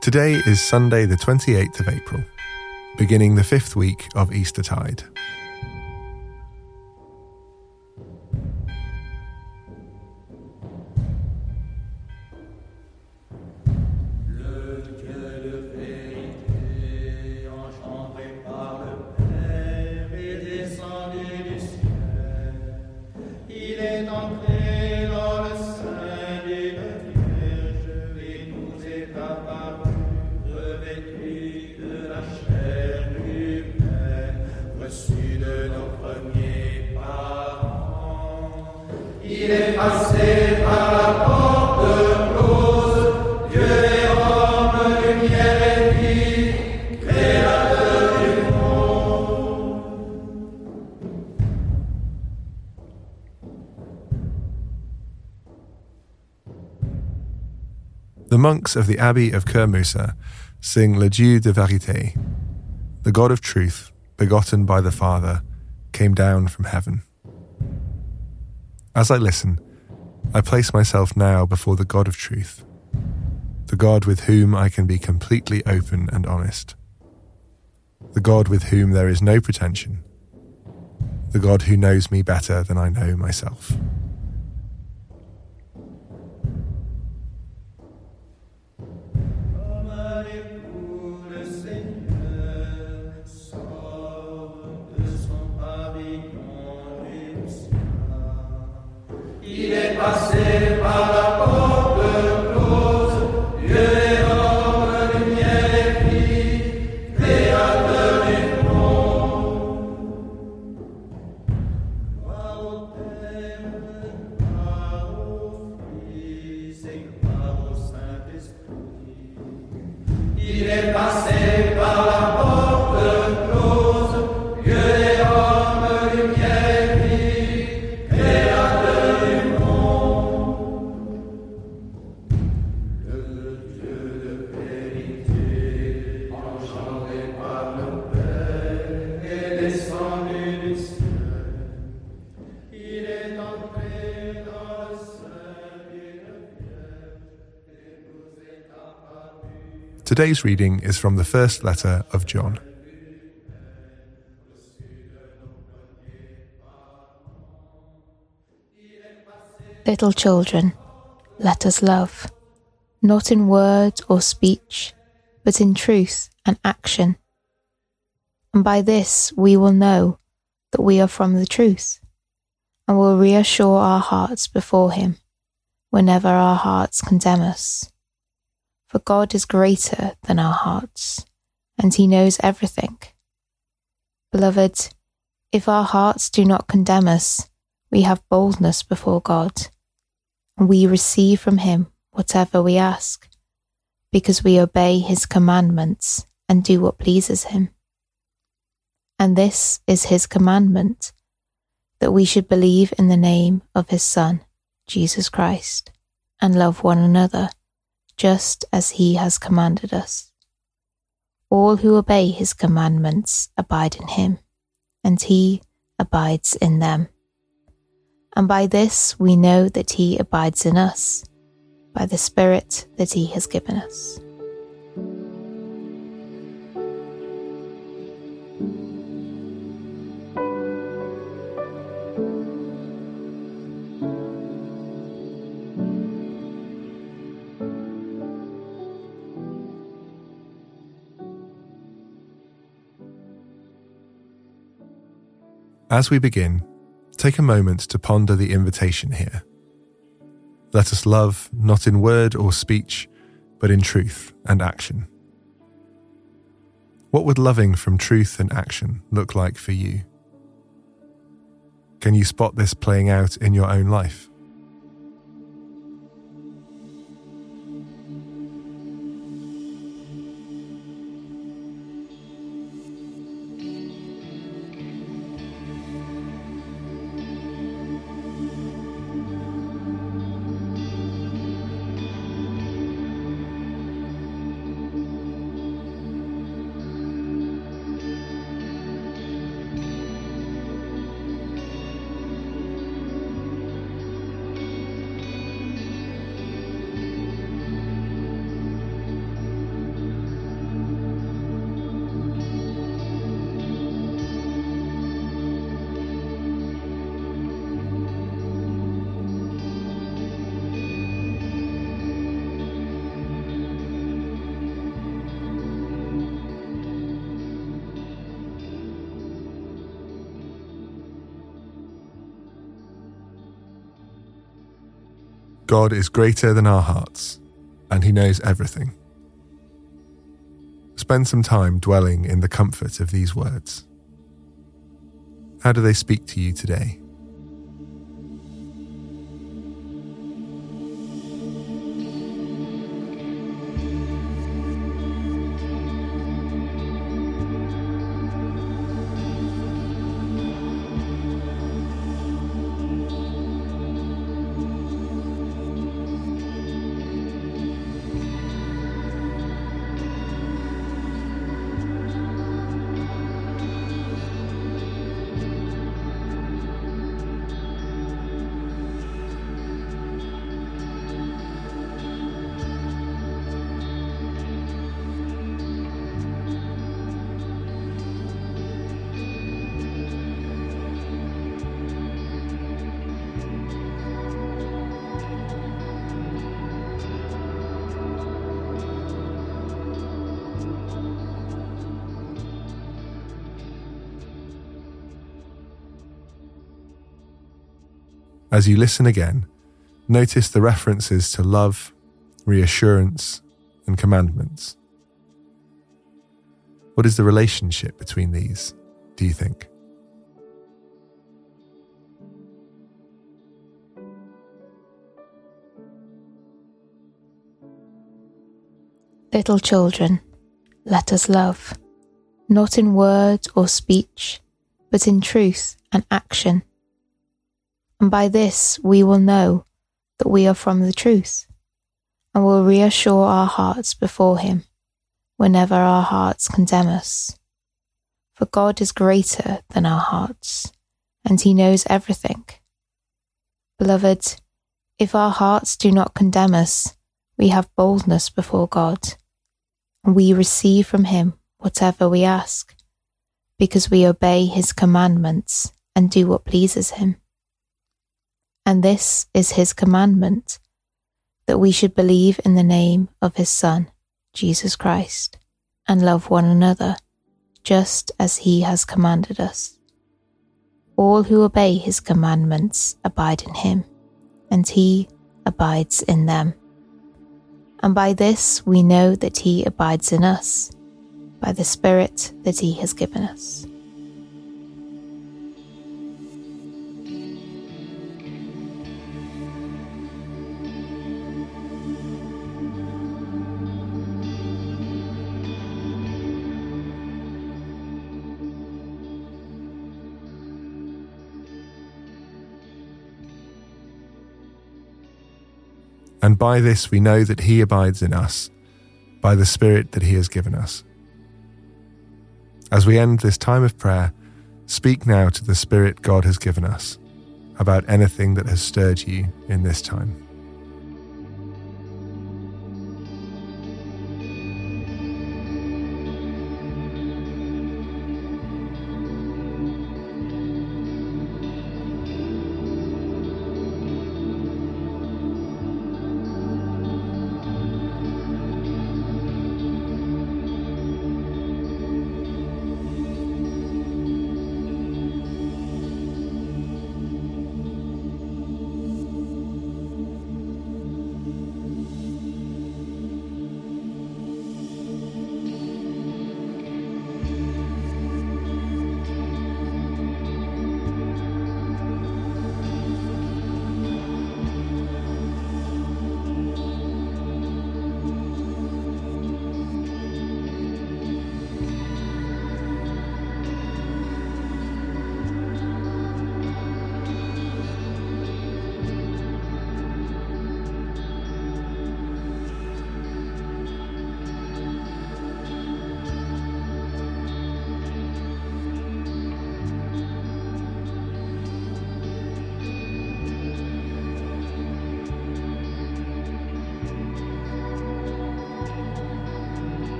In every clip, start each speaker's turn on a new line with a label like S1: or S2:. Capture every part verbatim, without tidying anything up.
S1: Today is Sunday the twenty-eighth of April, beginning the fifth week of Eastertide.
S2: Il est passé par la porte close, Dieu est homme, lumière et vie, créateur du monde.
S1: The monks of the Abbey of Kermusa sing Le Dieu de Vérité. The God of truth, begotten by the Father, came down from heaven. As I listen, I place myself now before the God of truth, the God with whom I can be completely open and honest, the God with whom there is no pretension, the God who knows me better than I know myself.
S2: Il est passé par la porte close, Dieu est homme, lumière et vie, créateur du monde. Gloire au Père, gloire au Fils et gloire au Saint-Esprit. Il est passé par la porte close, Dieu est homme, lumière et vie, créateur du monde.
S1: Today's reading is from the first letter of John.
S3: Little children, let us love, not in word or speech, but in truth and action. And by this we will know that we are from the truth, and will reassure our hearts before Him whenever our hearts condemn us. For God is greater than our hearts, and He knows everything. Beloved, if our hearts do not condemn us, we have boldness before God, and we receive from Him whatever we ask, because we obey His commandments and do what pleases Him. And this is His commandment, that we should believe in the name of His Son, Jesus Christ, and love one another, just as He has commanded us. All who obey His commandments abide in Him, and He abides in them. And by this we know that He abides in us, by the Spirit that He has given us.
S1: As we begin, take a moment to ponder the invitation here. Let us love, not in word or speech, but in truth and action. What would loving from truth and action look like for you? Can you spot this playing out in your own life? God is greater than our hearts, and he knows everything. Spend some time dwelling in the comfort of these words. How do they speak to you today? As you listen again, notice the references to love, reassurance, and commandments. What is the relationship between these, do you think?
S3: Little children, let us love, not in word or speech, but in truth and action. And by this we will know that we are from the truth, and will reassure our hearts before him whenever our hearts condemn us. For God is greater than our hearts, and he knows everything. Beloved, if our hearts do not condemn us, we have boldness before God, and we receive from him whatever we ask, because we obey his commandments and do what pleases him. And this is his commandment, that we should believe in the name of his Son, Jesus Christ, and love one another, just as he has commanded us. All who obey his commandments abide in him, and he abides in them. And by this we know that he abides in us, by the Spirit that he has given us.
S1: And by this we know that he abides in us, by the Spirit that he has given us. As we end this time of prayer, speak now to the Spirit God has given us about anything that has stirred you in this time.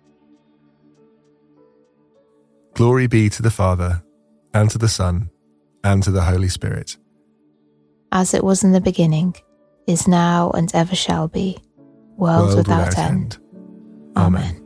S1: Glory be to the Father, and to the Son, and to the Holy Spirit.
S3: As it was in the beginning, is now, and ever shall be, world,
S1: World
S3: without,
S1: without
S3: end.
S1: end.
S3: Amen.